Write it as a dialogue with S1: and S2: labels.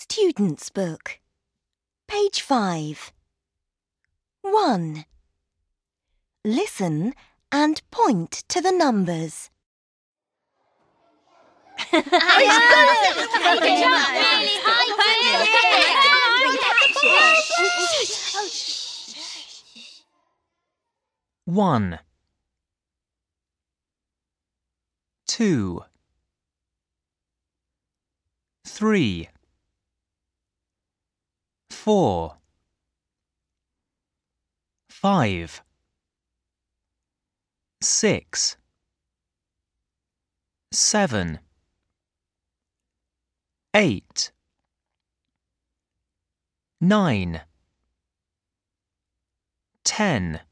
S1: Student's Book, page 5. 1. Listen and point to the numbers.
S2: Good job, really high.
S3: 1, 2, 3, 4, 5, 6, 7, 8, 9, 10.